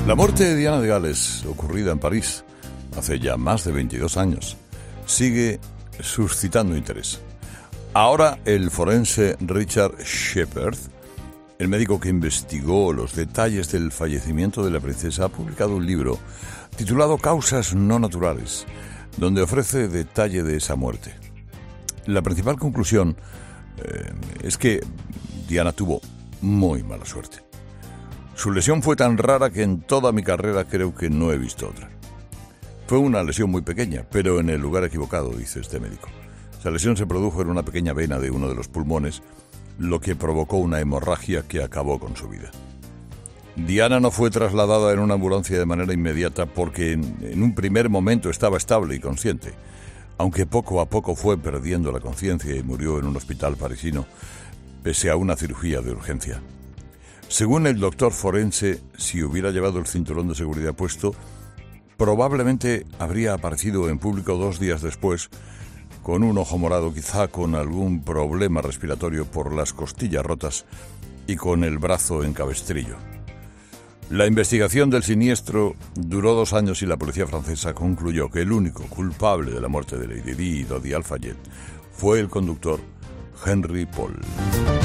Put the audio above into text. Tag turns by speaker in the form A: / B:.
A: La muerte de Diana de Gales, ocurrida en París hace ya más de 22 años, sigue suscitando interés. Ahora el forense Richard Shepard, el médico que investigó los detalles del fallecimiento de la princesa, ha publicado un libro titulado Causas no naturales, donde ofrece detalle de esa muerte. La principal conclusión es que Diana tuvo muy mala suerte. Su lesión fue tan rara que en toda mi carrera creo que no he visto otra. Fue una lesión muy pequeña, pero en el lugar equivocado, dice este médico. Esa lesión se produjo en una pequeña vena de uno de los pulmones, lo que provocó una hemorragia que acabó con su vida. Diana no fue trasladada en una ambulancia de manera inmediata porque en un primer momento estaba estable y consciente, aunque poco a poco fue perdiendo la conciencia y murió en un hospital parisino, pese a una cirugía de urgencia. Según el doctor forense, si hubiera llevado el cinturón de seguridad puesto, probablemente habría aparecido en público 2 días después con un ojo morado, quizá con algún problema respiratorio por las costillas rotas y con el brazo en cabestrillo. La investigación del siniestro duró 2 años y la policía francesa concluyó que el único culpable de la muerte de Lady Di y Dodi Al-Fayed fue el conductor Henry Paul.